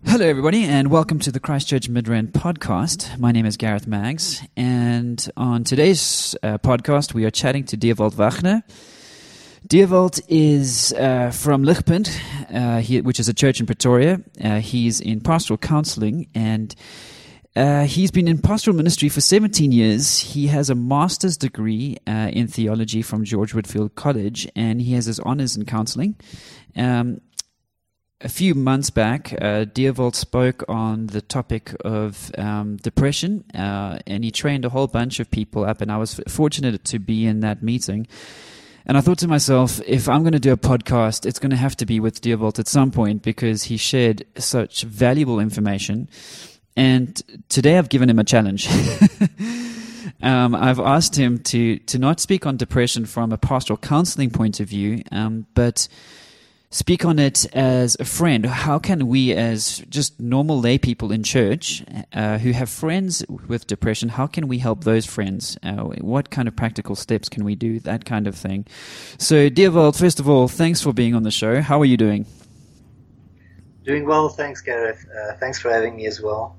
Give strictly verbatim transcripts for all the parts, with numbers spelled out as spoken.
Hello, everybody, and welcome to the Christchurch Midrand podcast. My name is Gareth Maggs, and on today's uh, podcast, we are chatting to Dewald Wagner. Dewald is uh, from Ligpunt, uh, he, which is a church in Pretoria. Uh, he's in pastoral counseling, and uh, he's been in pastoral ministry for seventeen years. He has a master's degree uh, in theology from George Whitfield College, and he has his honors in counseling. Um, A few months back, uh, Dewald spoke on the topic of um, depression, uh, and he trained a whole bunch of people up, and I was fortunate to be in that meeting. And I thought to myself, if I'm going to do a podcast, it's going to have to be with Dewald at some point, because he shared such valuable information. And today I've given him a challenge. um, I've asked him to, to not speak on depression from a pastoral counseling point of view, um, but speak on it as a friend. How can we, as just normal lay people in church uh, who have friends with depression, how can we help those friends? Uh, what kind of practical steps can we do? That kind of thing. So, Dewald, first of all, thanks for being on the show. How are you doing? Doing well, thanks, Gareth. Uh, thanks for having me as well.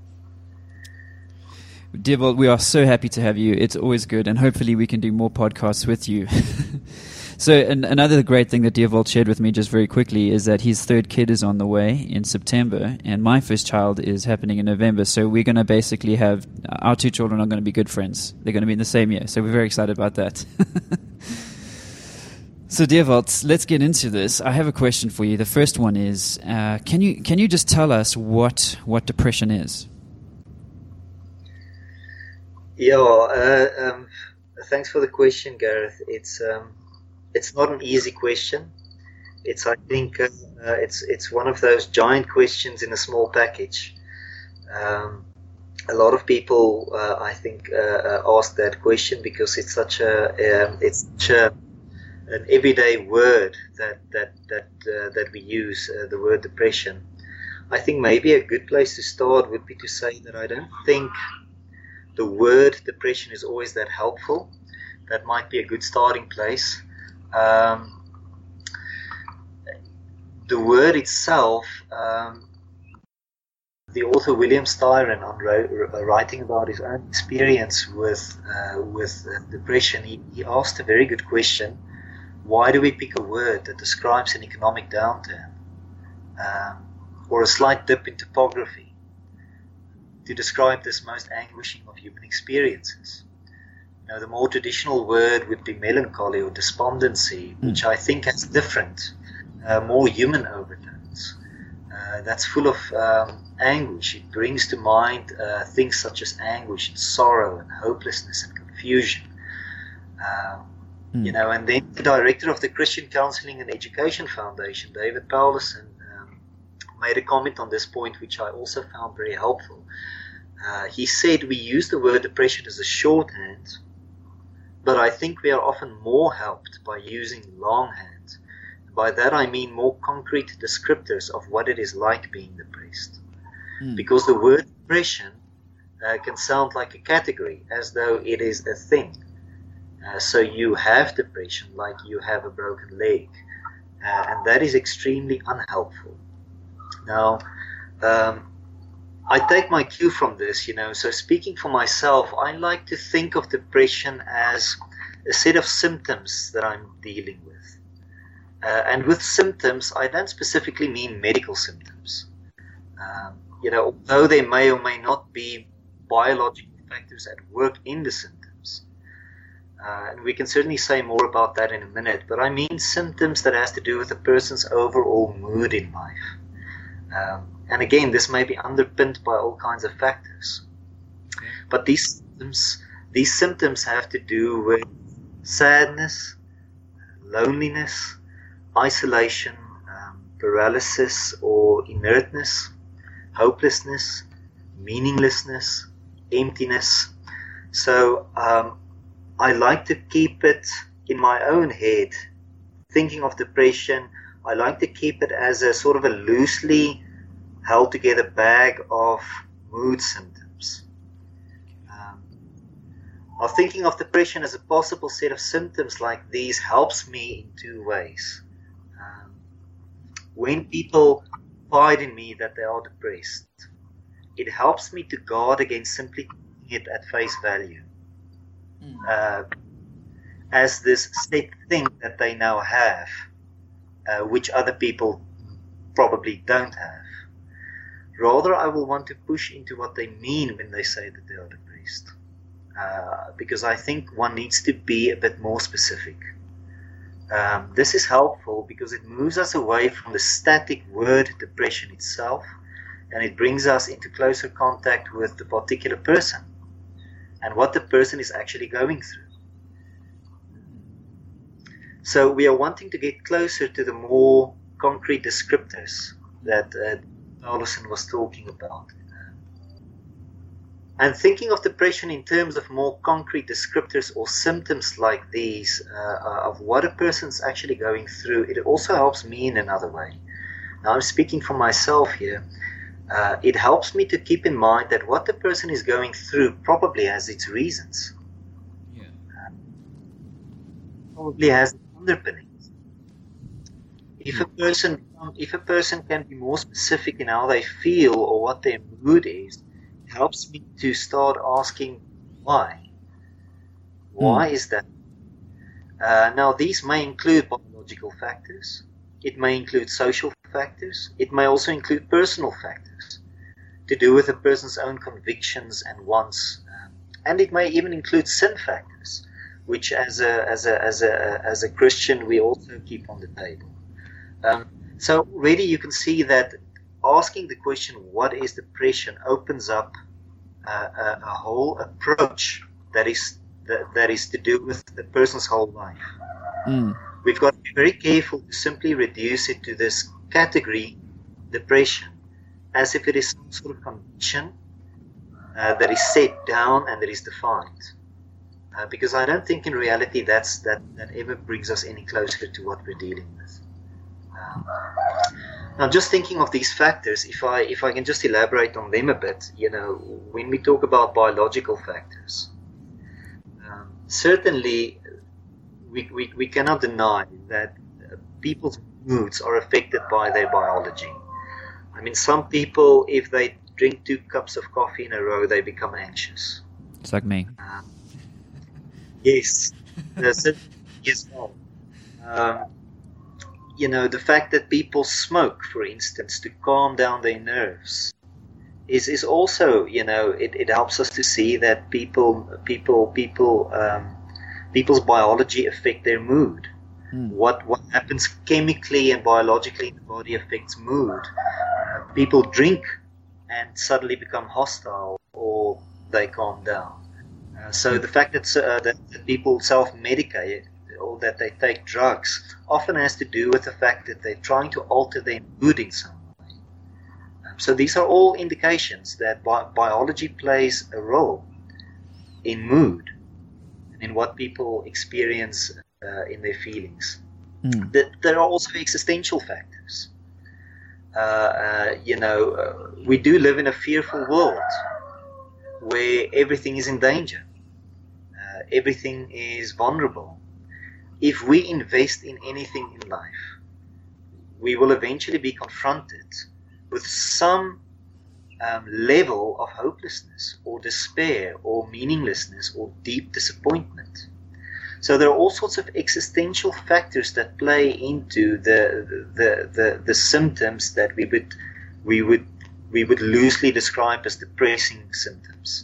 Dewald, we are so happy to have you. It's always good, and hopefully we can do more podcasts with you. So an, another great thing that Dewald shared with me just very quickly is that his third kid is on the way in September, and my first child is happening in November. So we're going to basically have, our two children are going to be good friends. They're going to be in the same year. So we're very excited about that. So Dewald, let's get into this. I have a question for you. The first one is, uh, can you can you just tell us what, what depression is? Yeah, uh, um, thanks for the question, Gareth. It's... Um, It's not an easy question. It's, I think, uh, uh, it's it's one of those giant questions in a small package. Um, a lot of people, uh, I think, uh, uh, ask that question because it's such a um, it's such a, an everyday word that that that uh, that we use, uh, the word depression. I think maybe a good place to start would be to say that I don't think the word depression is always that helpful. That might be a good starting place. Um, the word itself, um, the author William Styron, on writing about his own experience with uh, with uh, depression, he, he asked a very good question: why do we pick a word that describes an economic downturn um, or a slight dip in topography to describe this most anguishing of human experiences? Now, the more traditional word would be melancholy or despondency, which I think has different, uh, more human overtones. Uh, that's full of um, anguish. It brings to mind uh, things such as anguish and sorrow and hopelessness and confusion. Um, mm. You know, and then the director of the Christian Counseling and Education Foundation, David Paulison, um, made a comment on this point, which I also found very helpful. Uh, he said we use the word depression as a shorthand, but I think we are often more helped by using longhand. By that I mean more concrete descriptors of what it is like being depressed. Mm. Because the word depression uh, can sound like a category, as though it is a thing. Uh, so you have depression like you have a broken leg. Uh, and that is extremely unhelpful. Now, um, I take my cue from this, you know, so speaking for myself, I like to think of depression as a set of symptoms that I'm dealing with. Uh, and with symptoms, I don't specifically mean medical symptoms. Um, you know, although there may or may not be biological factors at work in the symptoms. Uh, and we can certainly say more about that in a minute, but I mean symptoms that has to do with a person's overall mood in life. Um, And again, this may be underpinned by all kinds of factors. But these symptoms, these symptoms have to do with sadness, loneliness, isolation, um, paralysis or inertness, hopelessness, meaninglessness, emptiness. So um, I like to keep it in my own head, thinking of depression. I like to keep it as a sort of a loosely held together bag of mood symptoms. Um, or thinking of depression as a possible set of symptoms like these helps me in two ways. Um, when people confide in me that they are depressed, it helps me to guard against simply taking it at face value. Mm. Uh, as this set thing that they now have, uh, which other people probably don't have. Rather, I will want to push into what they mean when they say that they are depressed. Uh, because I think one needs to be a bit more specific. Um, this is helpful because it moves us away from the static word depression itself, and it brings us into closer contact with the particular person and what the person is actually going through. So we are wanting to get closer to the more concrete descriptors that uh, Alison was talking about. And thinking of depression in terms of more concrete descriptors or symptoms like these, uh, of what a person's actually going through, it also helps me in another way. Now I'm speaking for myself here. Uh, it helps me to keep in mind that what the person is going through probably has its reasons. Yeah. Uh, probably has underpinnings. If a person, if a person can be more specific in how they feel or what their mood is, helps me to start asking why. Why mm. is that? Uh, now, these may include biological factors. It may include social factors. It may also include personal factors to do with a person's own convictions and wants. Um, and it may even include sin factors, which as a, as a, as a, as a Christian, we also keep on the table. Um, so already you can see that asking the question, what is depression, opens up uh, a, a whole approach that is that, that is to do with the person's whole life. Mm. We've got to be very careful to simply reduce it to this category, depression, as if it is some sort of condition uh, that is set down and that is defined. Uh, because I don't think in reality that's that, that ever brings us any closer to what we're dealing with. Um, Now, just thinking of these factors, if I if I can just elaborate on them a bit, you know, when we talk about biological factors, um, certainly we, we we cannot deny that uh, people's moods are affected by their biology. I mean, some people, if they drink two cups of coffee in a row, they become anxious. It's like me. Um, yes, that's it as well. Um, You know, the fact that people smoke, for instance, to calm down their nerves is, is also, you know, it, it helps us to see that people, people, people, um, people's biology affect their mood. Mm. What, what happens chemically and biologically in the body affects mood. Uh, people drink and suddenly become hostile or they calm down. Uh, so the fact that, uh, that, that people self-medicate or that they take drugs often has to do with the fact that they're trying to alter their mood in some way. Um, so these are all indications that bi- biology plays a role in mood and in what people experience uh, in their feelings. Mm. The, there are also existential factors. Uh, uh, you know, uh, we do live in a fearful world where everything is in danger. Uh, everything is vulnerable. If we invest in anything in life, we will eventually be confronted with some um, level of hopelessness or despair or meaninglessness or deep disappointment. So there are all sorts of existential factors that play into the the the, the symptoms that we would we would we would loosely describe as depressing symptoms.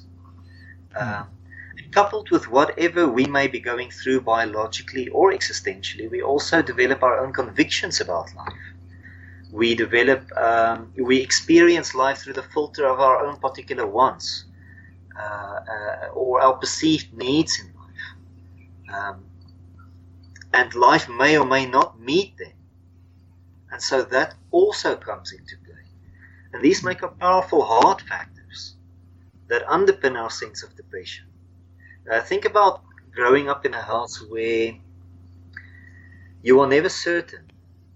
Um, Coupled with whatever we may be going through biologically or existentially, we also develop our own convictions about life. We develop, um, we experience life through the filter of our own particular wants uh, uh, or our perceived needs in life. Um, and life may or may not meet them. And so that also comes into play. And these make up powerful hard factors that underpin our sense of depression. Uh, think about growing up in a house where you are never certain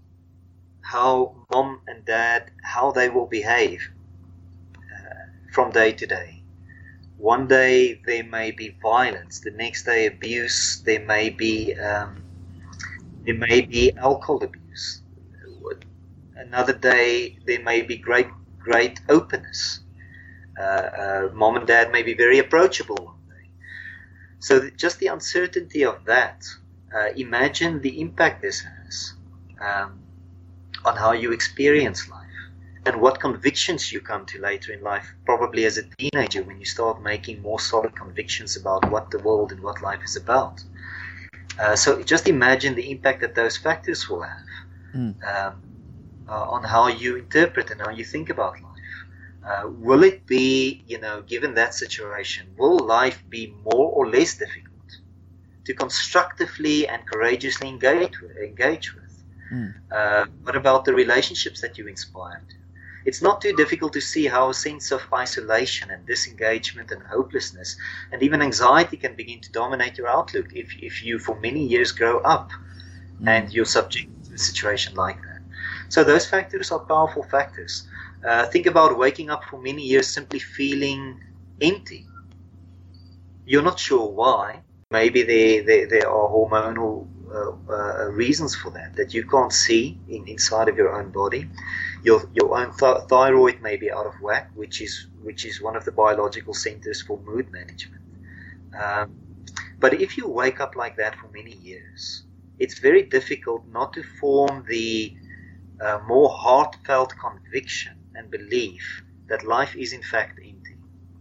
how mom and dad, how they will behave uh, from day to day. One day there may be violence, the next day abuse, there may be um, there may be alcohol abuse. another day there may be great, great openness. Uh, uh, mom and dad may be very approachable one day. So th- just the uncertainty of that, uh, imagine the impact this has um, on how you experience life and what convictions you come to later in life, probably as a teenager when you start making more solid convictions about what the world and what life is about. Uh, so just imagine the impact that those factors will have mm. um, uh, on how you interpret and how you think about life. Uh, will it be, you know, given that situation, will life be more or less difficult to constructively and courageously engage with? Engage with? Mm. Uh, what about the relationships that you inspired? It's not too difficult to see how a sense of isolation and disengagement and hopelessness and even anxiety can begin to dominate your outlook if, if you for many years grow up mm. and you're subject to a situation like that. So those factors are powerful factors. Uh, think about waking up for many years simply feeling empty. You're not sure why. Maybe there, there, there are hormonal uh, uh, reasons for that, that you can't see in, inside of your own body. Your your own th- thyroid may be out of whack, which is which is one of the biological centers for mood management. Um, but if you wake up like that for many years, it's very difficult not to form the uh, more heartfelt conviction and belief that life is in fact empty.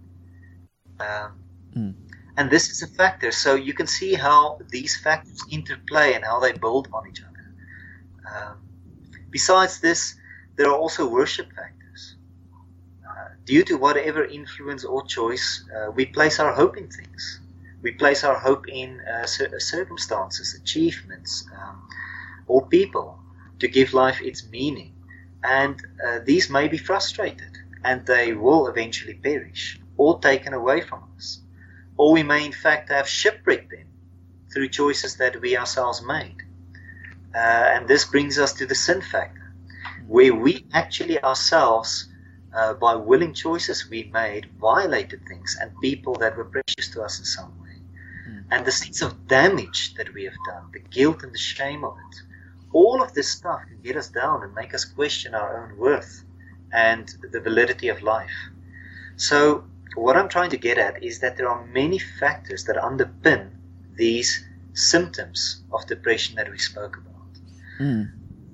Um, mm. And this is a factor. So you can see how these factors interplay and how they build on each other. Um, besides this, there are also worship factors. Uh, due to whatever influence or choice, uh, we place our hope in things. We place our hope in uh, cir- circumstances, achievements, um, or people to give life its meaning. And uh, these may be frustrated, and they will eventually perish or taken away from us. Or we may in fact have shipwrecked them through choices that we ourselves made. Uh, and this brings us to the sin factor, where we actually ourselves, uh, by willing choices we made, violated things and people that were precious to us in some way. Mm. And the sense of damage that we have done, the guilt and the shame of it, all of this stuff can get us down and make us question our own worth and the validity of life. So what I'm trying to get at is that there are many factors that underpin these symptoms of depression that we spoke about. Mm.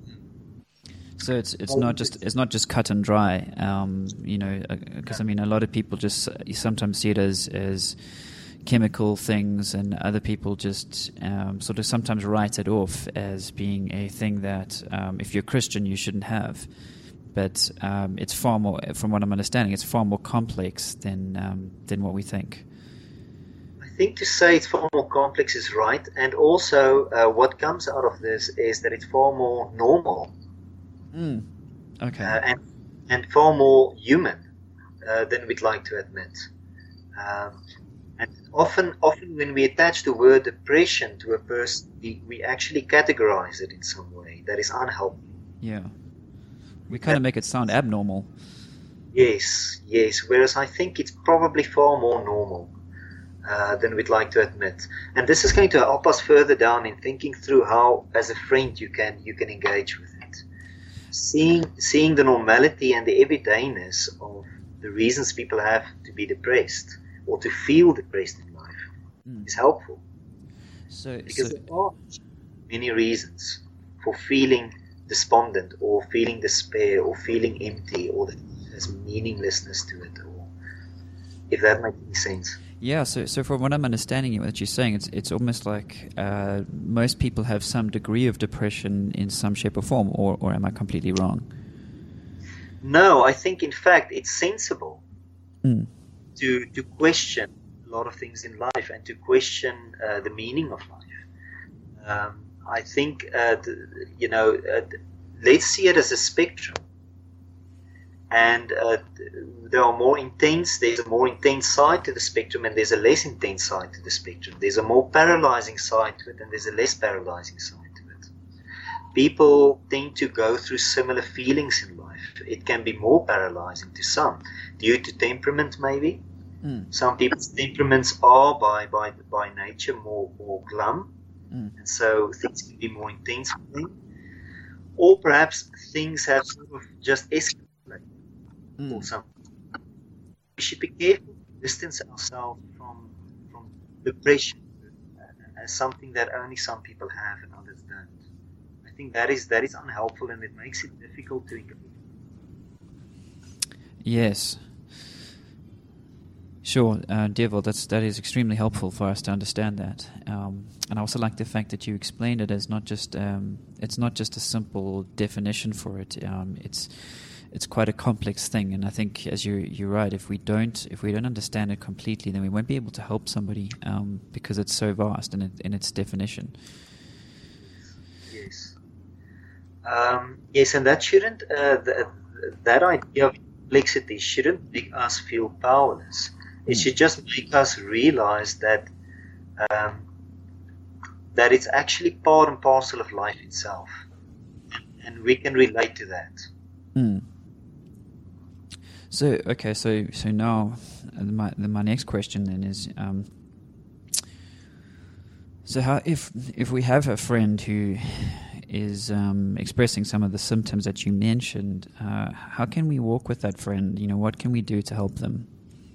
So it's it's not just it's not just cut and dry, um, you know, because I mean a lot of people just you sometimes see it as as chemical things, and other people just um, sort of sometimes write it off as being a thing that um, if you're Christian you shouldn't have. But um, it's far more, from what I'm understanding, it's far more complex than um, than what we think. I think to say it's far more complex is right, and also uh, what comes out of this is that it's far more normal. Mm. Okay. Uh, and and far more human uh, than we'd like to admit. Um, and often, often when we attach the word depression to a person, we, we actually categorize it in some way that is unhealthy. Yeah. We kind of make it sound abnormal. Yes, yes. Whereas I think it's probably far more normal uh, than we'd like to admit. And this is going to help us further down in thinking through how, as a friend, you can you can engage with it. Seeing seeing the normality and the everydayness of the reasons people have to be depressed or to feel depressed in life mm. is helpful. So, because so, there are many reasons for feeling despondent or feeling despair or feeling empty or that there's meaninglessness to it, or if that makes any sense. Yeah, so so from what I'm understanding what you're saying, it's it's almost like uh, most people have some degree of depression in some shape or form, or, or am I completely wrong? No, I think in fact it's sensible mm. to to question a lot of things in life and to question uh, the meaning of life. Um, I think, uh, the, you know, uh, let's see it as a spectrum. And uh, there are more intense, there's a more intense side to the spectrum, and there's a less intense side to the spectrum. There's a more paralyzing side to it, and there's a less paralyzing side to it. People tend to go through similar feelings in life. It can be more paralyzing to some, due to temperament maybe. Mm. Some people's temperaments are by, by, by nature more, more glum, mm. and so things can be more intense for them. or perhaps things have sort of just escalated Mm. or something. We should be careful to distance ourselves from from depression uh, as something that only some people have and others don't. I think that is that is unhelpful, and it makes it difficult to engage. Yes. Sure, uh, Dewald, that's that is extremely helpful for us to understand that, um, and I also like the fact that you explained it as not just um, it's not just a simple definition for it. Um, it's it's quite a complex thing, and I think, as you you're right, if we don't if we don't understand it completely, then we won't be able to help somebody um, because it's so vast in it, in its definition. Yes, um, yes, and that shouldn't uh, th- that idea of complexity shouldn't make us feel powerless. It should just make us realize that um, that it's actually part and parcel of life itself, and we can relate to that. Mm. So okay, so so now uh, my my next question then is, um, so how if if we have a friend who is um, expressing some of the symptoms that you mentioned, uh, how can we walk with that friend? You know, what can we do to help them?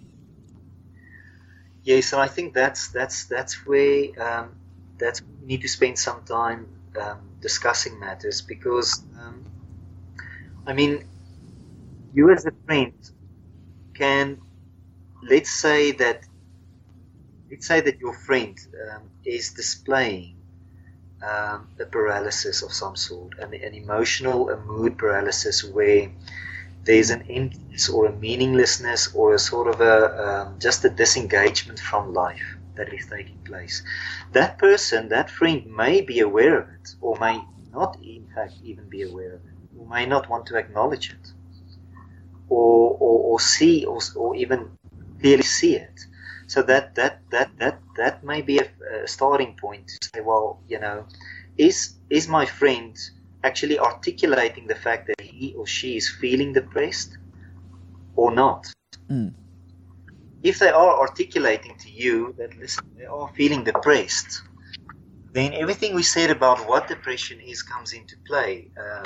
Yes, and I think that's that's that's where um, that's where we need to spend some time um, discussing matters, because um, I mean, you as a friend can, let's say that let's say that your friend um, is displaying um, a paralysis of some sort, an, an emotional, a mood paralysis where there's an emptiness or a meaninglessness or a sort of a um, just a disengagement from life that is taking place. That person, that friend, may be aware of it, or may not, in fact, even be aware of it, or may not want to acknowledge it, or or, or see, or, or even clearly see it. So that that that that that may be a, a starting point to say, well, you know, is is my friend actually articulating the fact that he or she is feeling depressed or not? Mm. If they are articulating to you that, listen, they are feeling depressed, then everything we said about what depression is comes into play. Uh,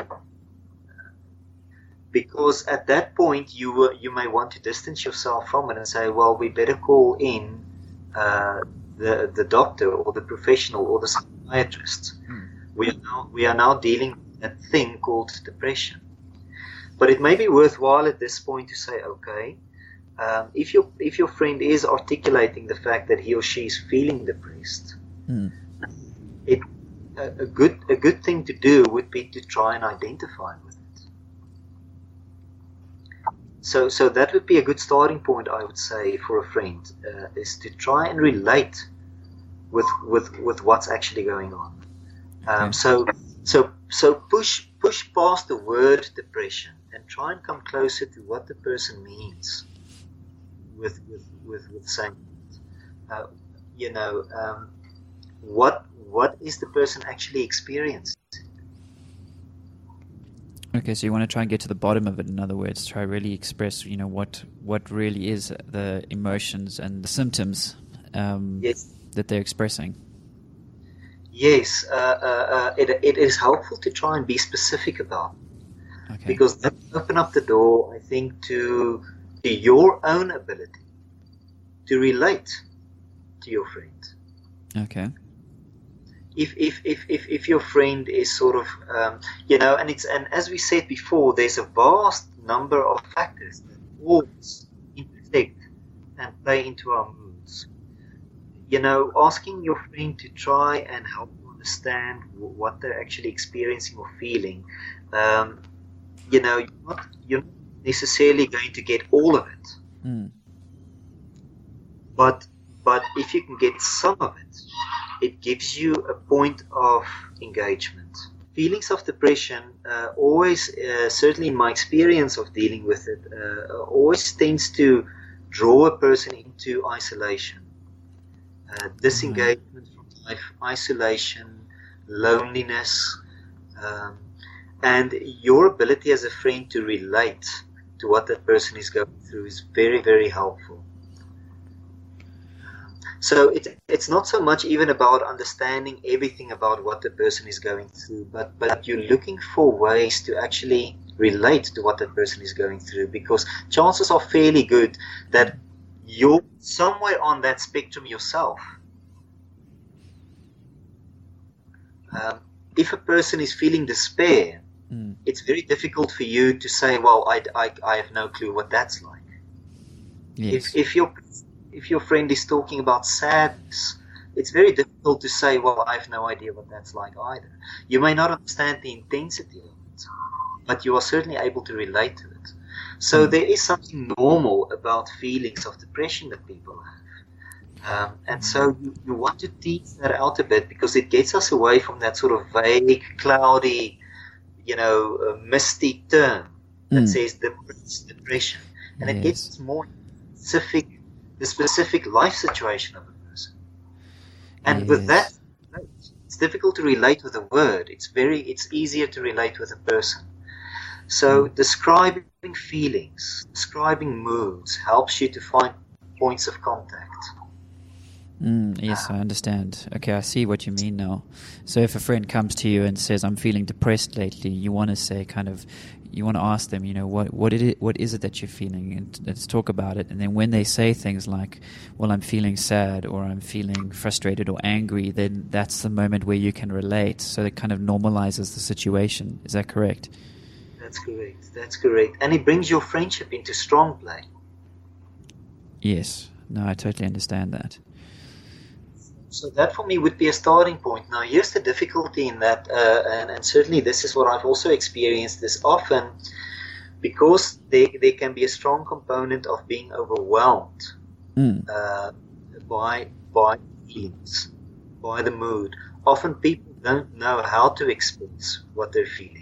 because at that point, you uh, you may want to distance yourself from it and say, well, we better call in uh, the the doctor or the professional or the psychiatrist. Mm. We are now we are now dealing with that thing called depression. But it may be worthwhile at this point to say, okay, um, if your if your friend is articulating the fact that he or she is feeling depressed, Mm. it a, a good a good thing to do would be to try and identify with it. So so that would be a good starting point, I would say, for a friend, uh, is to try and relate with with with what's actually going on. Um, Okay. so so so push push past the word depression and try and come closer to what the person means with with with, with saying it. Uh, you know, um, what what is the person actually experiencing? Okay, so you want to try and get to the bottom of it. In other words, try really express, you know, what what really is the emotions and the symptoms um, Yes. that they're expressing. Yes, uh, uh, uh, it, it is helpful to try and be specific about it, Okay. because that will open up the door, I think, to, to your own ability to relate to your friend. Okay. If if, if, if, if your friend is sort of, um, you know, and it's and as we said before, there's a vast number of factors that always intersect and play into our moods. You know, asking your friend to try and help you understand what they're actually experiencing or feeling. Um, you know, you're not, you're not necessarily going to get all of it, Mm. but but if you can get some of it, it gives you a point of engagement. Feelings of depression uh, always, uh, certainly in my experience of dealing with it, uh, always tends to draw a person into isolation. Uh, disengagement from life, isolation, loneliness, um, and your ability as a friend to relate to what that person is going through is very, very helpful. So it, it's not so much even about understanding everything about what the person is going through, but, but you're looking for ways to actually relate to what that person is going through, because chances are fairly good that you're somewhere on that spectrum yourself. Um, if a person is feeling despair, mm. it's very difficult for you to say, well, I, I, I have no clue what that's like. Yes. If, if your if your friend is talking about sadness, it's very difficult to say, well, I have no idea what that's like either. You may not understand the intensity of it, but you are certainly able to relate to it. So mm. there is something normal about feelings of depression that people have. Um, and so you, you want to tease that out a bit, because it gets us away from that sort of vague, cloudy, you know, uh, misty term that mm. says depression. And yes. it gets us more specific, the specific life situation of a person. And yes. with that, it's difficult to relate with a word. It's very, it's easier to relate with a person. So mm. describing feelings, describing moods helps you to find points of contact. Mm, yes, I understand. Okay, I see what you mean now. So if a friend comes to you and says, I'm feeling depressed lately, you want to say kind of, you want to ask them, you know, what what is it, what is it that you're feeling? And let's talk about it. And then when they say things like, well, I'm feeling sad, or I'm feeling frustrated or angry, then that's the moment where you can relate. So it kind of normalizes the situation. Is that correct? That's correct. That's correct. And it brings your friendship into strong play. Yes. No, I totally understand that. So that for me would be a starting point. Now, here's the difficulty in that, uh, and, and certainly this is what I've also experienced this often, because there, there can be a strong component of being overwhelmed mm. uh, by by feelings, by the mood. Often people don't know how to express what they're feeling.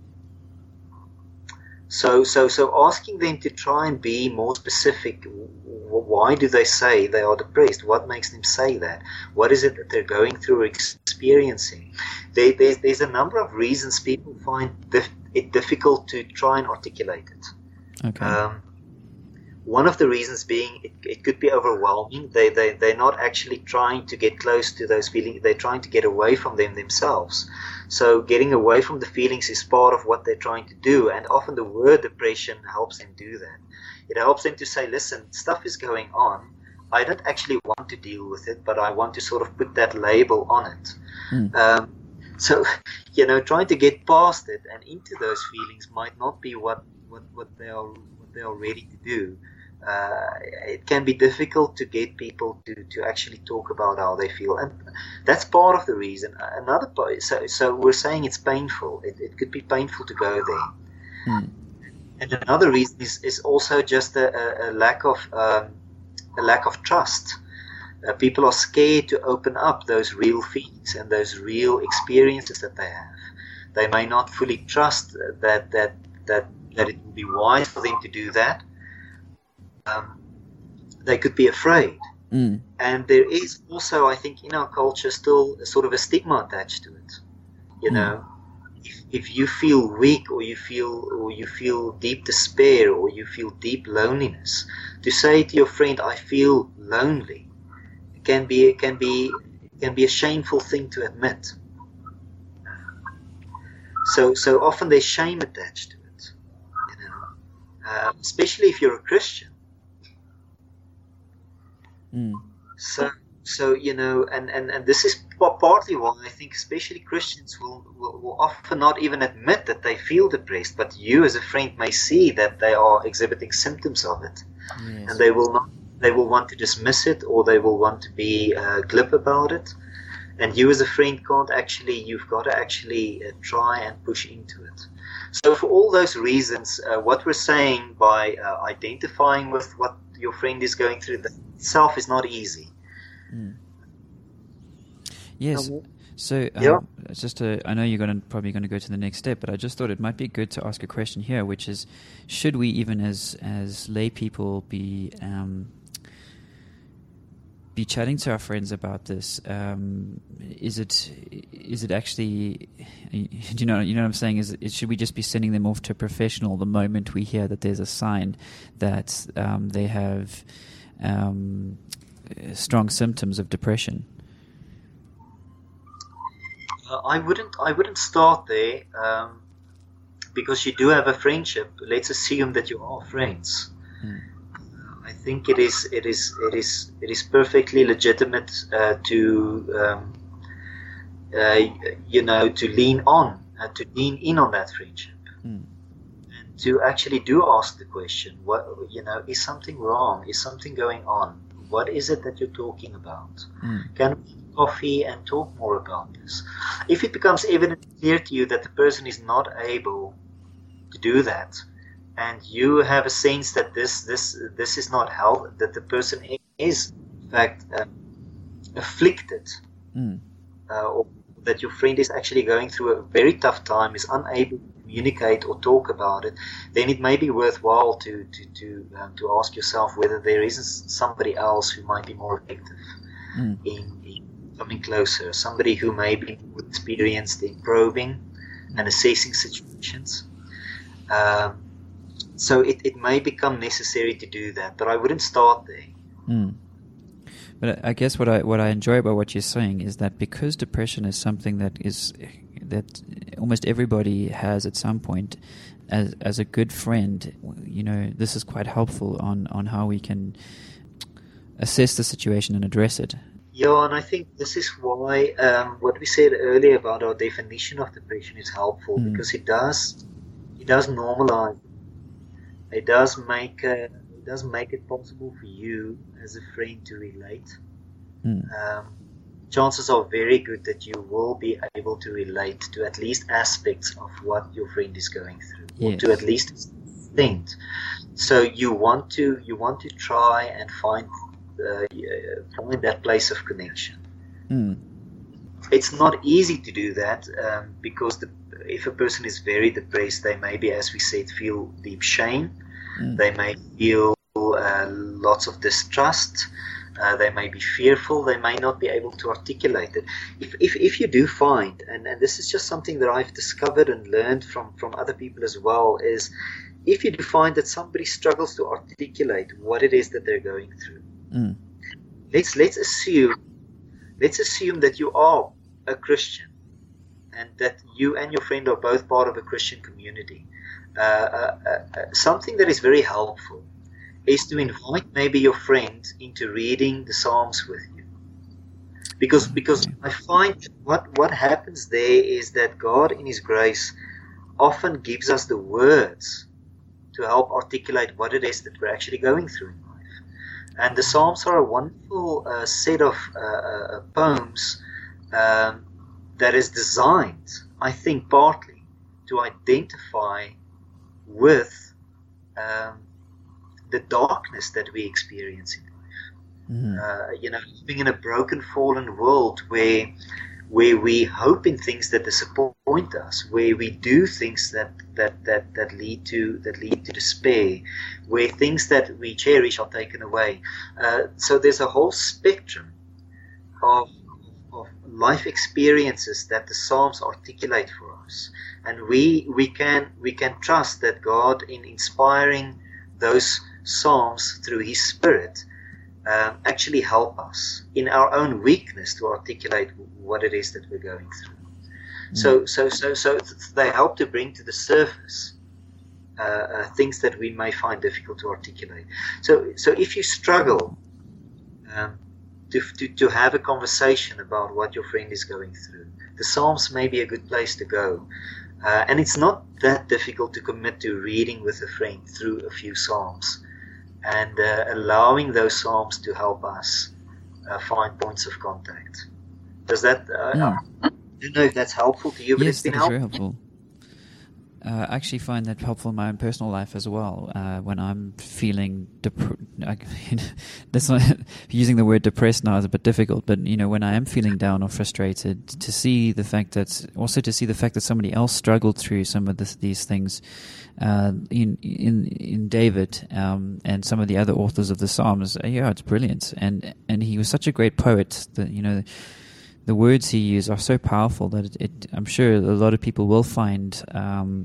So, so, so asking them to try and be more specific. Why do they say they are depressed? What makes them say that? What is it that they're going through or experiencing? There, there's, there's a number of reasons people find dif- it difficult to try and articulate it. Okay. Um, one of the reasons being it, it could be overwhelming. They, they, they're not actually trying to get close to those feelings. They're trying to get away from them themselves. So getting away from the feelings is part of what they're trying to do. And often the word depression helps them do that. It helps them to say, listen, stuff is going on. I don't actually want to deal with it, but I want to sort of put that label on it. Mm. Um, so, you know, trying to get past it and into those feelings might not be what, what, what they are what they are ready to do. Uh, it can be difficult to get people to, to actually talk about how they feel. And that's part of the reason. Another part, so, so we're saying it's painful. It, it could be painful to go there. Mm. And another reason is, is also just a, a lack of um, a lack of trust. Uh, people are scared to open up those real feelings and those real experiences that they have. They may not fully trust that that that that it will be wise for them to do that. Um, they could be afraid. Mm. And there is also, I think, in our culture still a sort of a stigma attached to it. You mm. know. If, if you feel weak, or you feel or you feel deep despair, or you feel deep loneliness, to say to your friend, "I feel lonely," it can be it can be it can be a shameful thing to admit. So so often there's shame attached to it, you know, uh, especially if you're a Christian. Mm. So. So, you know, and, and, and this is partly why I think especially Christians will, will, will often not even admit that they feel depressed, but you as a friend may see that they are exhibiting symptoms of it. Yes. And they will not, they will want to dismiss it, or they will want to be uh, glib about it. And you as a friend can't actually, you've got to actually uh, try and push into it. So for all those reasons, uh, what we're saying by uh, identifying with what your friend is going through, that itself is not easy. Mm. Yes. Um, so, um, yeah. just to, I know you're going to probably going to go to the next step, but I just thought it might be good to ask a question here, which is: should we, even as as lay people, be um, be chatting to our friends about this? Um, is it is it actually? Do you know you know what I'm saying? Is it, should we just be sending them off to a professional the moment we hear that there's a sign that um, they have? Um, strong symptoms of depression? Uh, I wouldn't. I wouldn't start there um, because you do have a friendship. Let's assume that you are friends. Mm. I think it is. It is. It is. It is perfectly legitimate uh, to, um, uh, you know, to lean on, uh, to lean in on that friendship, mm. and to actually do ask the question: what, you know, is something wrong? Is something going on? What is it that you're talking about? Mm. Can we have coffee and talk more about this? If it becomes evident clear to you that the person is not able to do that, and you have a sense that this this this is not help, that the person is in fact uh, afflicted, mm. uh, or that your friend is actually going through a very tough time, is unable to communicate or talk about it, then it may be worthwhile to to to, um, to ask yourself whether there isn't somebody else who might be more effective mm. in, in coming closer, somebody who may be more experienced in probing and assessing situations. Um, so it, it may become necessary to do that, but I wouldn't start there. Mm. But I guess what I what I enjoy about what you're saying is that because depression is something that is that almost everybody has at some point, as as a good friend, you know, this is quite helpful on, on how we can assess the situation and address it. Yeah, and I think this is why um, what we said earlier about our definition of depression is helpful, mm. because it does it does normalize, it does make a, it does make it possible for you as a friend to relate. Mm. Um, chances are very good that you will be able to relate to at least aspects of what your friend is going through, yes. or to at least think. So you want to you want to try and find uh, find that place of connection. Mm. It's not easy to do that um, because the, if a person is very depressed, they maybe, as we said, feel deep shame. Mm. They may feel uh, lots of distrust. Uh, they may be fearful. They may not be able to articulate it. If if, if you do find, and, and this is just something that I've discovered and learned from, from other people as well, is if you do find that somebody struggles to articulate what it is that they're going through, mm. let's let's assume let's assume that you are a Christian and that you and your friend are both part of a Christian community. Uh, uh, uh, something that is very helpful is to invite maybe your friend into reading the Psalms with you, because because I find what what happens there is that God in His grace often gives us the words to help articulate what it is that we're actually going through in life. And the Psalms are a wonderful uh, set of uh, uh, poems um, that is designed, I think, partly to identify with um, the darkness that we experience in life. Mm-hmm. Uh, you know, living in a broken, fallen world where where we hope in things that disappoint us, where we do things that that, that, that lead to that lead to despair, where things that we cherish are taken away. Uh, so there's a whole spectrum of of life experiences that the Psalms articulate for us, and we we can we can trust that God, in inspiring those Psalms through His Spirit, um, actually help us in our own weakness to articulate what it is that we're going through. Mm. So, so, so, so they help to bring to the surface uh, uh, things that we may find difficult to articulate. So, so if you struggle um, to, to to have a conversation about what your friend is going through, the Psalms may be a good place to go. Uh, and it's not that difficult to commit to reading with a friend through a few Psalms and uh, allowing those Psalms to help us uh, find points of contact. Does that, uh, mm. I don't know if that's helpful to you, but yes, it's been helpful. helpful. Very helpful. Uh, I actually find that helpful in my own personal life as well. Uh, when I'm feeling dep- that's not using the word depressed now is a bit difficult, but you know, when I am feeling down or frustrated, to see the fact that also to see the fact that somebody else struggled through some of this, these things uh, in in in David um, and some of the other authors of the Psalms. Yeah, it's brilliant, and and he was such a great poet that you know. The words he used are so powerful that it, it, I'm sure a lot of people will find um,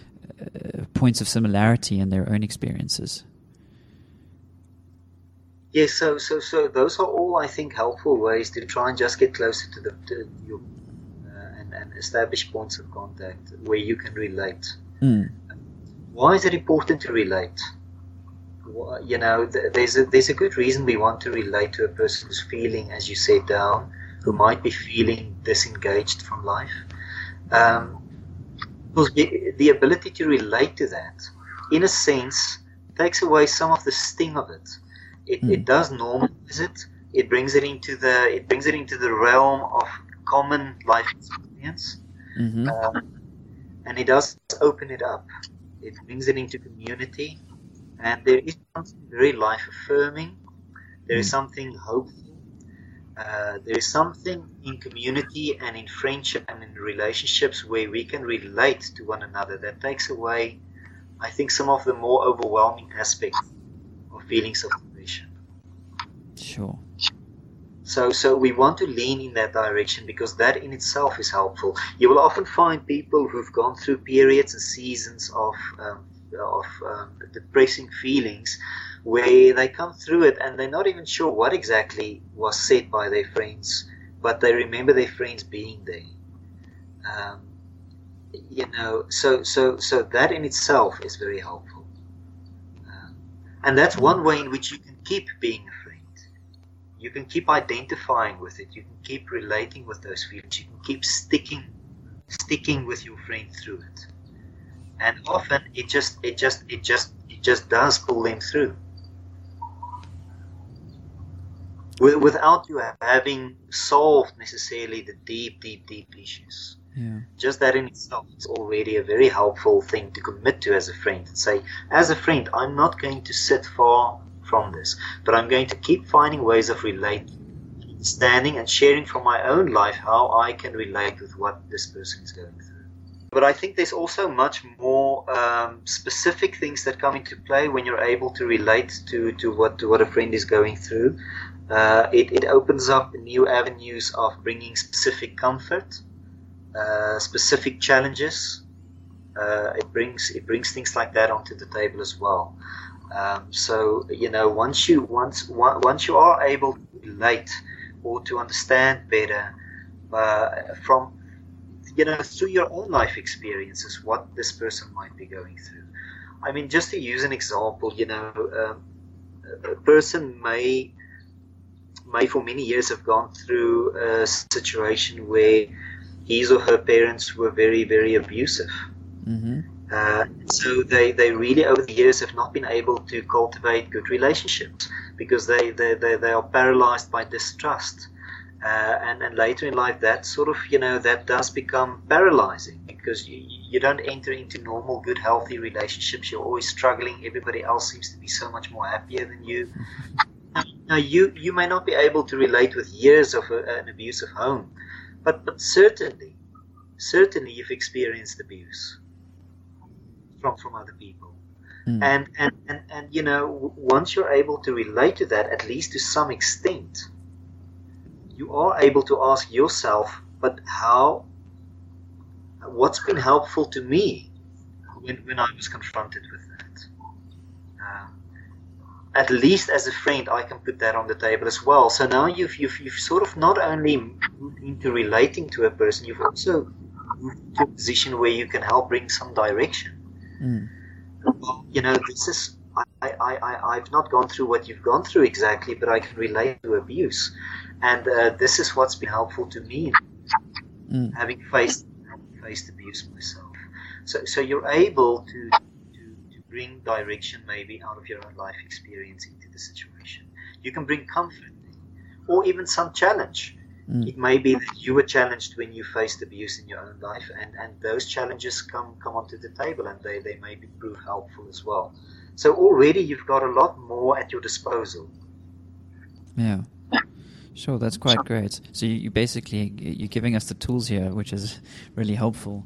uh, points of similarity in their own experiences. Yes, so so so those are all, I think, helpful ways to try and just get closer to the to your uh, and, and establish points of contact where you can relate. Mm. Why is it important to relate? Why- You know, th- there's a there's a good reason we want to relate to a person who's feeling, as you said, down, who might be feeling disengaged from life. Um, because the, the ability to relate to that, in a sense, takes away some of the sting of it. It, Mm. it does normalize it. It brings it into the it brings it into the realm of common life experience, Mm-hmm. um, and it does open it up. It brings it into community, and there is something very life affirming. There is Mm. something hopeful. Uh, there is something in community and in friendship and in relationships where we can relate to one another that takes away, I think, some of the more overwhelming aspects of feelings of depression. Sure. So, so we want to lean in that direction because that in itself is helpful. You will often find people who've gone through periods and seasons of um, of um, depressing feelings, where they come through it and they're not even sure what exactly was said by their friends, but they remember their friends being there. Um, you know, so so so that in itself is very helpful, um, and that's one way in which you can keep being a friend. You can keep identifying with it. You can keep relating with those feelings. You can keep sticking, sticking with your friend through it. And often it just, it just, it just, it just does pull them through, without you having solved necessarily the deep, deep, deep issues. Yeah. Just that in itself is already a very helpful thing to commit to as a friend and say, as a friend, I'm not going to sit far from this, but I'm going to keep finding ways of relating, understanding, and sharing from my own life how I can relate with what this person is going through. But I think there's also much more um, specific things that come into play when you're able to relate to, to what to what a friend is going through. Uh, it, it opens up new avenues of bringing specific comfort, uh, specific challenges. Uh, it brings it brings things like that onto the table as well. Um, so you know, once you once once you are able to relate or to understand better uh, from you know through your own life experiences what this person might be going through. I mean, just to use an example, you know, um, a person may may for many years have gone through a situation where his or her parents were very very abusive. Mm-hmm. Uh, so they, they really over the years have not been able to cultivate good relationships because they, they, they, they are paralyzed by distrust. Uh, and, and later in life that sort of, you know, that does become paralyzing because you, you don't enter into normal, good, healthy relationships. You're always struggling. Everybody else seems to be so much more happier than you. Now, now you, you may not be able to relate with years of a, an abusive home, but, but certainly, certainly you've experienced abuse. From, from other people. Mm. And, and, and, and, you know, w- once you're able to relate to that, at least to some extent, you are able to ask yourself, but how, what's been helpful to me when, when I was confronted with that? Um, at least as a friend, I can put that on the table as well. So now you've, you've, you've sort of not only moved into relating to a person, you've also moved to a position where you can help bring some direction. Mm. Well, you know, this is, I, I, I, I've not gone through what you've gone through exactly, but I can relate to abuse. And uh, this is what's been helpful to me, mm. having faced, having faced abuse myself. So, so you're able to, to, to bring direction maybe out of your own life experience into the situation. You can bring comfort or even some challenge. Mm. It may be that you were challenged when you faced abuse in your own life, and, and those challenges come, come onto the table, and they, they may be prove helpful as well. So already you've got a lot more at your disposal. Yeah, sure, that's quite great. So you, you basically, you're giving us the tools here, which is really helpful.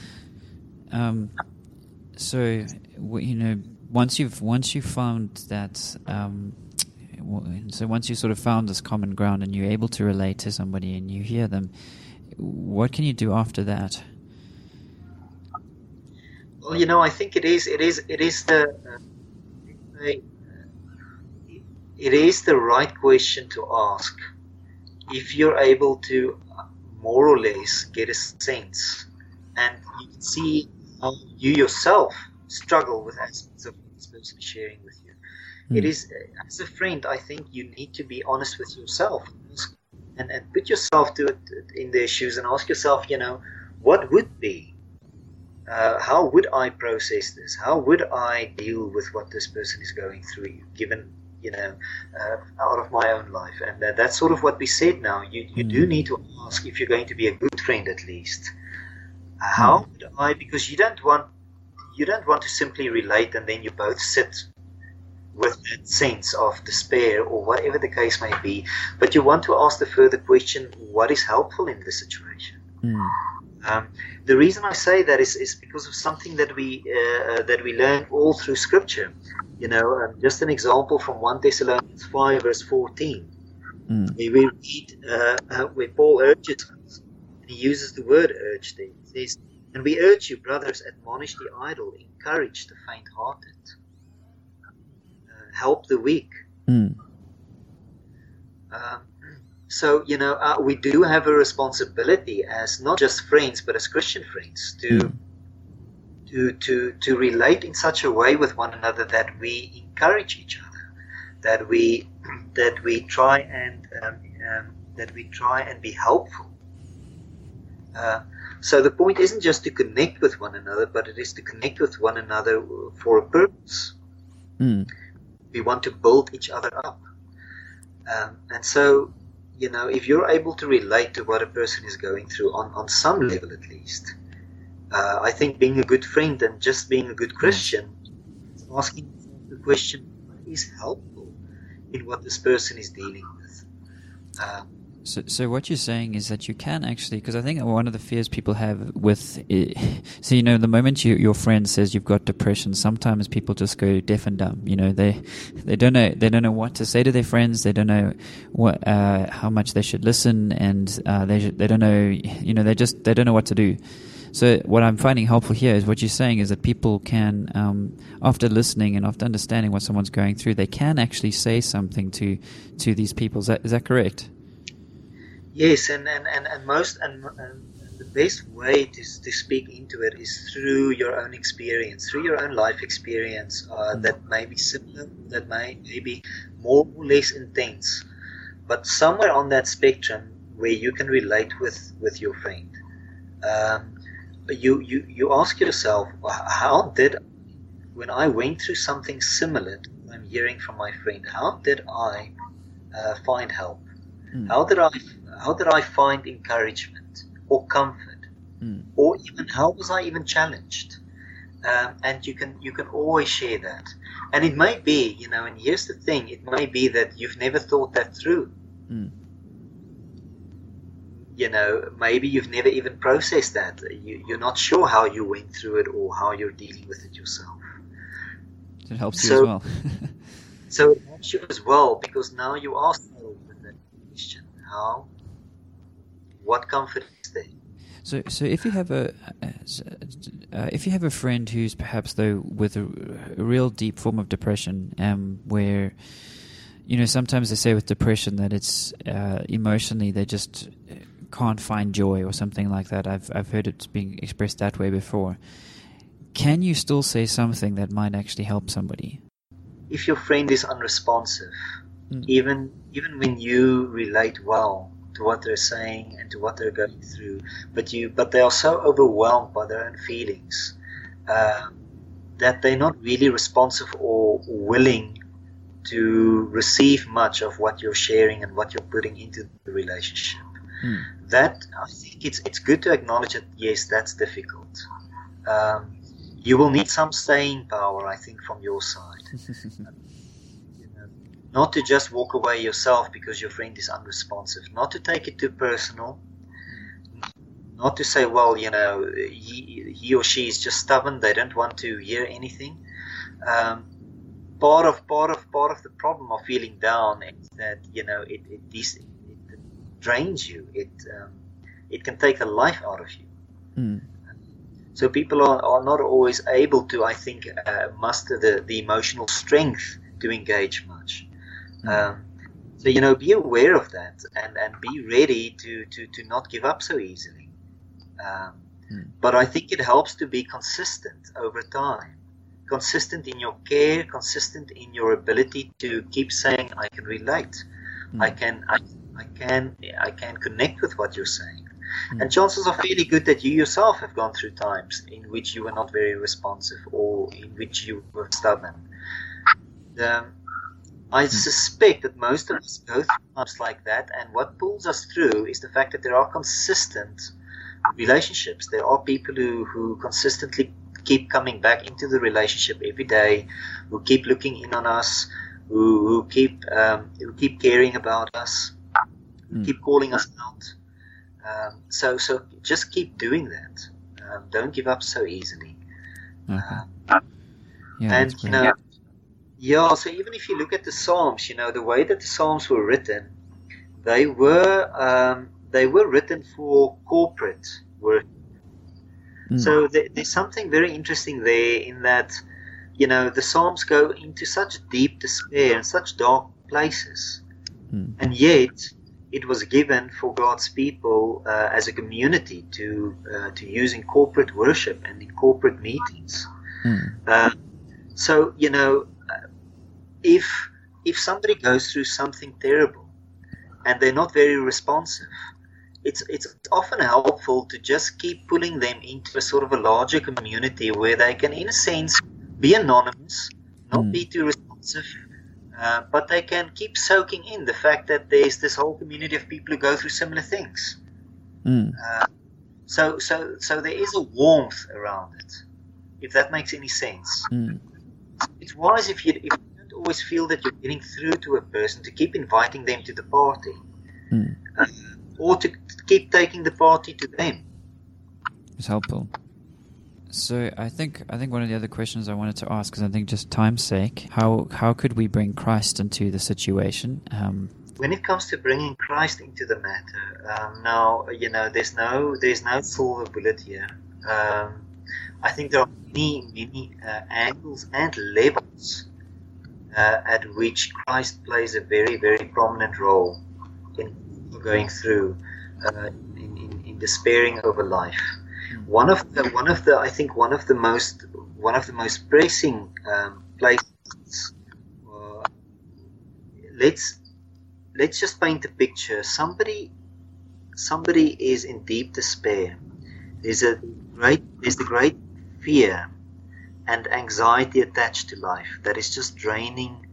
Um, so, you know, once you've, once you've found that... Um, So once you sort of found this common ground and you're able to relate to somebody and you hear them, what can you do after that? Well, you know, I think it is, it is, it is the, uh, it is the right question to ask if you're able to more or less get a sense, and you can see how you yourself struggle with aspects of what this person is sharing with you. Mm. It is, as a friend, I think you need to be honest with yourself and, and put yourself to it in their shoes and ask yourself, you know, what would be? Uh, how would I process this? How would I deal with what this person is going through, given, you know, uh, out of my own life? And uh, that's sort of what we said now. You, you mm. do need to ask if you're going to be a good friend at least. How mm. would I, because you don't want, you don't want to simply relate and then you both sit with that sense of despair or whatever the case may be, but you want to ask the further question, what is helpful in this situation? Mm. Um, the reason I say that is, is because of something that we uh, that we learn all through Scripture. You know, um, just an example from First Thessalonians five, verse fourteen, mm. where we read uh, uh, where Paul urges us, and he uses the word urge there. He says, "And we urge you, brothers, admonish the idle, encourage the faint-hearted, uh, help the weak." Mm. Um, So, you know, uh, we do have a responsibility as not just friends, but as Christian friends to, mm. to, to, to relate in such a way with one another that we encourage each other, that we, that we try and, um, um, that we try and be helpful. Uh, so the point isn't just to connect with one another, but it is to connect with one another for a purpose. Mm. We want to build each other up. Um, and so, you know, if you're able to relate to what a person is going through on, on some level at least, uh, I think being a good friend and just being a good Christian, asking the question, what is helpful in what this person is dealing with? Um, So, so what you're saying is that you can actually, because I think one of the fears people have with, it, so you know, the moment you, your friend says you've got depression, sometimes people just go deaf and dumb. You know, they they don't know they don't know what to say to their friends. They don't know what uh, how much they should listen, and uh, they they don't know you know they just they don't know what to do. So what I'm finding helpful here is what you're saying is that people can, um, after listening and after understanding what someone's going through, they can actually say something to to these people. Is that is that correct? Yes, and, and, and, and most and, and the best way to to speak into it is through your own experience, through your own life experience uh, that may be similar, that may, may be more or less intense, but somewhere on that spectrum where you can relate with, with your friend. Um, you, you, you ask yourself, how did, when I went through something similar to what I'm hearing from my friend, how did I uh, find help? Mm. How did I how did I find encouragement or comfort, mm. or even how was I even challenged? Um, and you can you can always share that. And it may be, you know, and here's the thing: it may be that you've never thought that through. Mm. You know, maybe you've never even processed that. You, you're not sure how you went through it or how you're dealing with it yourself. It helps you so, as well. So it helps you as well, because now you ask that question: how? What comfort is there? So, so if you have a, uh, if you have a friend who's perhaps though with a, a real deep form of depression, um, where, you know, sometimes they say with depression that it's uh, emotionally they just can't find joy or something like that. I've I've heard it being expressed that way before. Can you still say something that might actually help somebody? If your friend is unresponsive, mm. even even when you relate well to what they're saying and to what they're going through, but you but they are so overwhelmed by their own feelings uh, that they're not really responsive or willing to receive much of what you're sharing and what you're putting into the relationship. Hmm. That, I think it's it's good to acknowledge that, yes, that's difficult. Um, you will need some staying power, I think, from your side. Not to just walk away yourself because your friend is unresponsive. Not to take it too personal. Not to say, well, you know, he, he or she is just stubborn. They don't want to hear anything. Um, part of part of part of the problem of feeling down is that, you know, it it, it, it drains you. It um, it can take the life out of you. Mm. So people are, are not always able to, I think, uh, muster the, the emotional strength to engage much. Um, so, you know, be aware of that and, and be ready to, to, to not give up so easily. Um, mm. But I think it helps to be consistent over time. Consistent in your care, consistent in your ability to keep saying, I can relate. Mm. I can I, I can I can connect with what you're saying. Mm. And chances are fairly good that you yourself have gone through times in which you were not very responsive or in which you were stubborn. Um, I mm. suspect that most of us go through times like that, and what pulls us through is the fact that there are consistent relationships. There are people who, who consistently keep coming back into the relationship every day, who keep looking in on us, who, who keep um, who keep caring about us, who mm. keep calling us out. Um, so so just keep doing that. Um, don't give up so easily. Okay. Um, yeah, and you know, yeah. So even if you look at the Psalms, you know, the way that the Psalms were written, they were um, they were written for corporate work. So there, there's something very interesting there in that, you know, the Psalms go into such deep despair and such dark places. Mm. And yet it was given for God's people uh, as a community to uh, to use in corporate worship and in corporate meetings. Mm. Uh, so, you know, if if somebody goes through something terrible and they're not very responsive, It's it's often helpful to just keep pulling them into a sort of a larger community where they can, in a sense, be anonymous, not mm. be too responsive, uh, but they can keep soaking in the fact that there's this whole community of people who go through similar things. Mm. Uh, so so so there is a warmth around it, if that makes any sense. Mm. It's wise if you, if you don't always feel that you're getting through to a person to keep inviting them to the party. Mm. Uh, or to keep taking the party to them. It's helpful. So I think I think one of the other questions I wanted to ask, because I think just time's sake, how how could we bring Christ into the situation? Um, when it comes to bringing Christ into the matter, um, now you know there's no there's no silver bullet here. Um, I think there are many many uh, angles and levels uh, at which Christ plays a very very prominent role in going through uh, in, in, in despairing over life. One of the one of the I think one of the most one of the most pressing um, places. Uh, let's let's just paint a picture. Somebody somebody is in deep despair. There's a great there's the great fear and anxiety attached to life that is just draining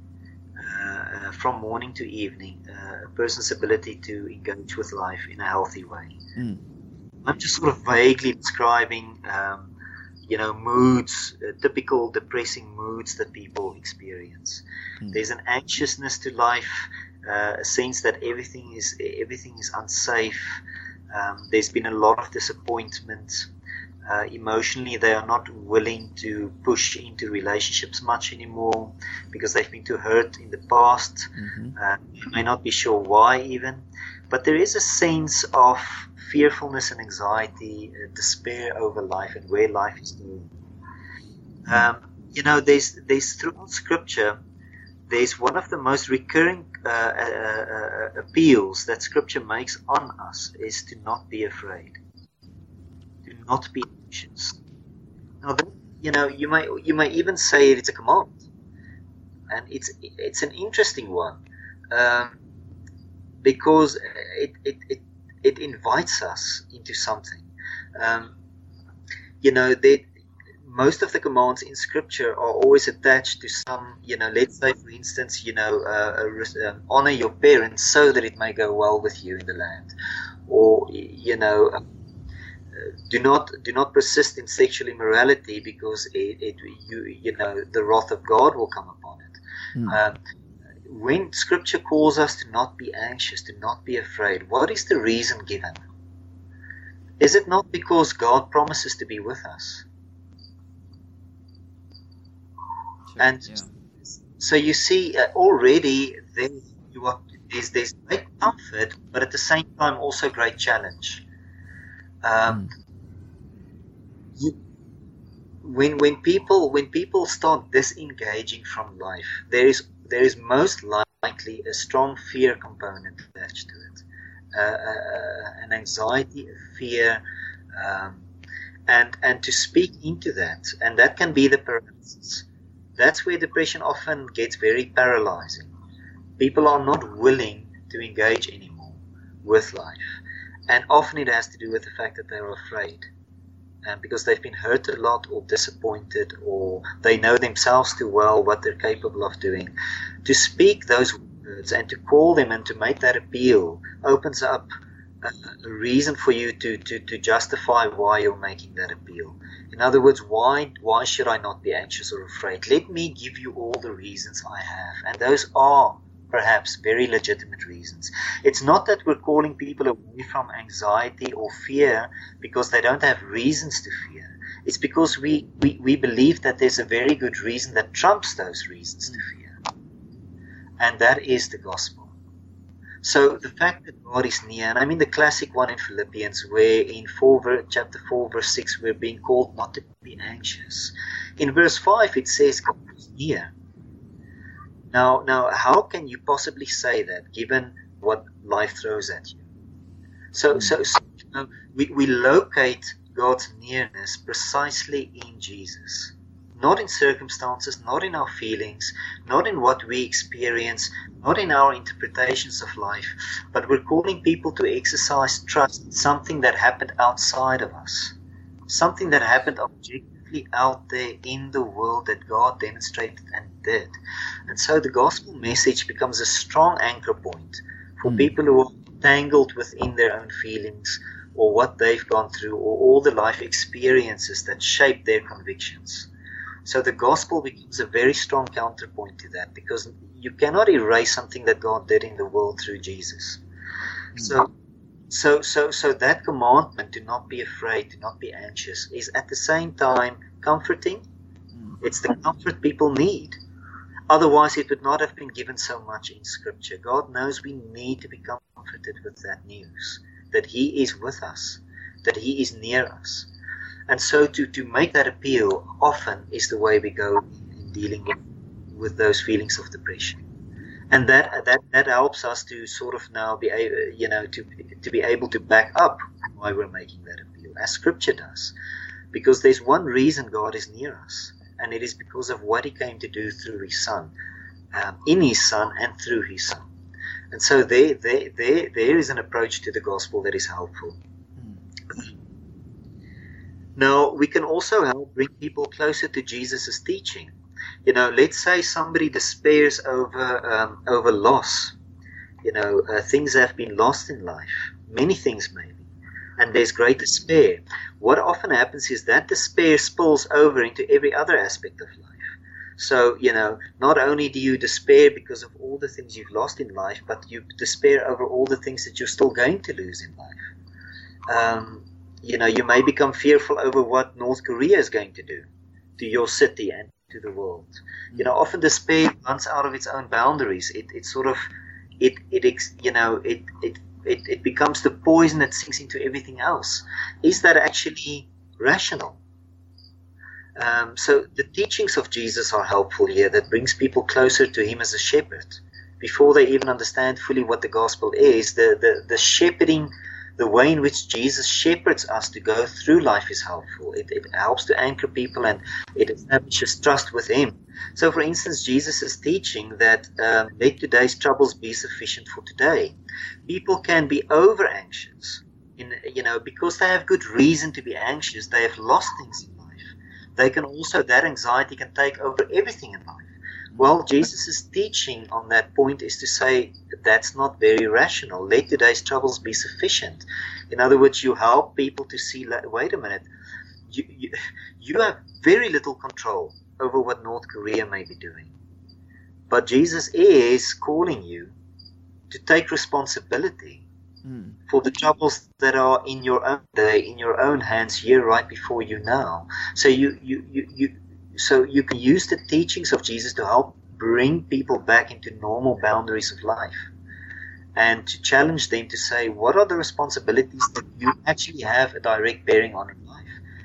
uh, from morning to evening uh, a person's ability to engage with life in a healthy way. Mm. I'm just sort of vaguely describing, um, you know, moods, uh, typical depressing moods that people experience. Mm. There's an anxiousness to life, uh, a sense that everything is everything is unsafe. Um, there's been a lot of disappointment. Uh, emotionally, they are not willing to push into relationships much anymore because they've been too hurt in the past. Mm-hmm. Uh, you may not be sure why even, but there is a sense of fearfulness and anxiety, uh, despair over life and where life is going. Um, you know, there's there's throughout Scripture, there's one of the most recurring uh, uh, uh, appeals that Scripture makes on us is to not be afraid, to not be anxious. Now, that, you know, you may you may even say it's a command, and it's it's an interesting one um, because it it, it it invites us into something. Um, you know, they, most of the commands in Scripture are always attached to some, you know, let's say, for instance, you know, uh, um, honor your parents so that it may go well with you in the land. Or, you know, uh, do not do not persist in sexual immorality because it, it you you know the wrath of God will come upon it. Mm. Um, when Scripture calls us to not be anxious, to not be afraid, what is the reason given? Is it not because God promises to be with us? Sure, and yeah. So you see, uh, already there you are, there's, there's great comfort, but at the same time also great challenge. Um, mm. you, when when people when people start disengaging from life, there is there is most likely likely a strong fear component attached to it, uh, uh, an anxiety, a fear, um, and and to speak into that, and that can be the paralysis. That's where depression often gets very paralyzing. People are not willing to engage anymore with life, and often it has to do with the fact that they're afraid. Um, because they've been hurt a lot or disappointed, or they know themselves too well what they're capable of doing. To speak those words and to call them and to make that appeal opens up a, a reason for you to, to, to justify why you're making that appeal. In other words, why why should I not be anxious or afraid? Let me give you all the reasons I have. And those are perhaps very legitimate reasons. It's not that we're calling people away from anxiety or fear because they don't have reasons to fear. It's because we, we, we believe that there's a very good reason that trumps those reasons to fear. And that is the gospel. So the fact that God is near, and I mean the classic one in Philippians, where in four, chapter four, verse six, we're being called not to be anxious. In verse five, it says God is near. Now, now, how can you possibly say that, given what life throws at you? So, mm. so, so you know, we, we locate God's nearness precisely in Jesus. Not in circumstances, not in our feelings, not in what we experience, not in our interpretations of life, but we're calling people to exercise trust in something that happened outside of us, something that happened objectively out there in the world that God demonstrated and did. And so the gospel message becomes a strong anchor point for mm. people who are tangled within their own feelings or what they've gone through or all the life experiences that shape their convictions. So the gospel becomes a very strong counterpoint to that, because you cannot erase something that God did in the world through Jesus. Mm. So So, so, so that commandment to not be afraid, to not be anxious, is at the same time comforting. It's the comfort people need. Otherwise, it would not have been given so much in Scripture. God knows we need to be comforted with that news, that He is with us, that He is near us. And so to, to make that appeal often is the way we go in dealing with, with those feelings of depression. And that, that that helps us to sort of now be able, you know, to to be able to back up why we're making that appeal, as Scripture does, because there's one reason God is near us, and it is because of what He came to do through His Son, um, in His Son and through His Son. And so there, there, there, there is an approach to the gospel that is helpful. Mm. Now we can also help bring people closer to Jesus' teaching. You know, let's say somebody despairs over um, over loss. You know, uh, things have been lost in life, many things maybe, and there's great despair. What often happens is that despair spills over into every other aspect of life. So, you know, not only do you despair because of all the things you've lost in life, but you despair over all the things that you're still going to lose in life. Um, you know, you may become fearful over what North Korea is going to do to your city and to the world. You know, often despair runs out of its own boundaries. It, it sort of, it, it, you know, it, it, it, it becomes the poison that sinks into everything else. Is that actually rational? Um, so the teachings of Jesus are helpful here. That brings people closer to Him as a shepherd. Before they even understand fully what the gospel is, the, the, the shepherding, the way in which Jesus shepherds us to go through life is helpful. It, it helps to anchor people, and it establishes trust with Him. So, for instance, Jesus is teaching that um, let today's troubles be sufficient for today. People can be over anxious, in, you know, because they have good reason to be anxious. They have lost things in life. They can also, that anxiety can take over everything in life. Well, Jesus' teaching on that point is to say that's not very rational. Let today's troubles be sufficient. In other words, you help people to see, wait a minute, you, you, you have very little control over what North Korea may be doing. But Jesus is calling you to take responsibility mm. for the troubles that are in your own day, in your own hands here right before you now. So you, you, you, you So you can use the teachings of Jesus to help bring people back into normal boundaries of life, and to challenge them to say, what are the responsibilities that you actually have a direct bearing on in life?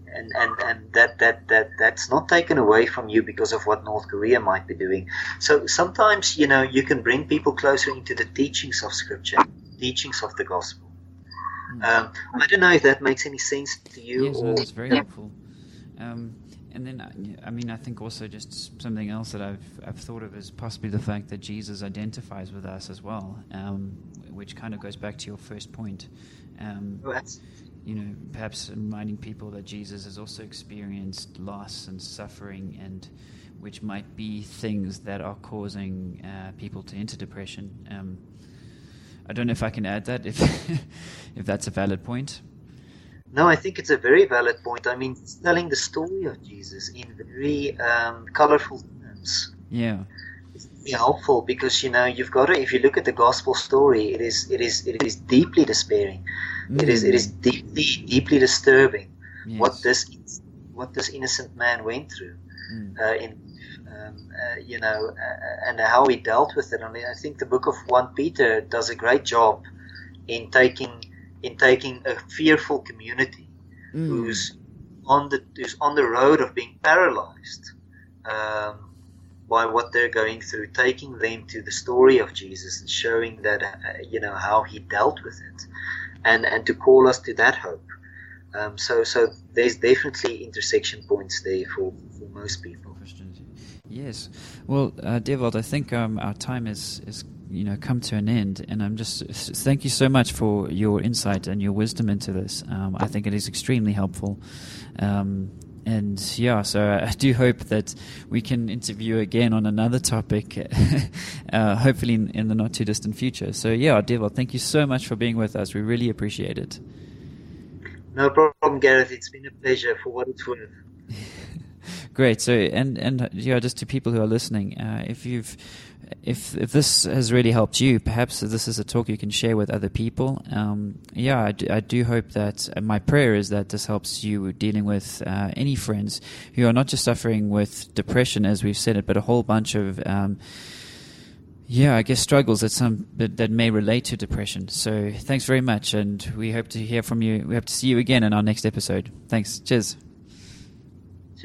and, and, and that, that, that that's not taken away from you because of what North Korea might be doing. So sometimes, you know, you can bring people closer into the teachings of Scripture, teachings of the gospel. Mm. Um, I don't know if that makes any sense to you. Yes, or, no, that's very helpful. Um, and then, I mean, I think also just something else that I've I've thought of is possibly the fact that Jesus identifies with us as well, um, which kind of goes back to your first point. Um, oh, that's, you know, perhaps reminding people that Jesus has also experienced loss and suffering, and which might be things that are causing uh, people to enter depression. Um, I don't know if I can add that, if if that's a valid point. No, I think it's a very valid point. I mean, it's telling the story of Jesus in very um, colorful terms. Yeah. It's very helpful because, you know, you've got to, if you look at the gospel story, it is it is it is deeply despairing. Mm. It is it is deeply deeply disturbing. Yes. what this what this innocent man went through, mm. uh, in um, uh, you know, uh, and how he dealt with it. I mean, I think the book of First Peter does a great job in taking in taking a fearful community mm. who's on the who's on the road of being paralyzed um, by what they're going through, taking them to the story of Jesus and showing that uh, you know how he dealt with it, and and to call us to that hope. Um, so so there's definitely intersection points there for, for most people. Christians. Yes. Well, uh, Dewald, I think um, our time is is. you know, come to an end, and I'm just thank you so much for your insight and your wisdom into this. Um, I think it is extremely helpful, um, and yeah, so I do hope that we can interview again on another topic, uh, hopefully in, in the not too distant future. So yeah, Dewald, thank you so much for being with us. We really appreciate it. No problem, Gareth. It's been a pleasure for what it's worth. Great. So, and and yeah, just to people who are listening, uh, if you've If if this has really helped you, perhaps this is a talk you can share with other people. Um, yeah, I do, I do hope that uh, my prayer is that this helps you dealing with uh, any friends who are not just suffering with depression, as we've said it, but a whole bunch of, um, yeah, I guess struggles that some that, that may relate to depression. So thanks very much, and we hope to hear from you. We hope to see you again in our next episode. Thanks. Cheers.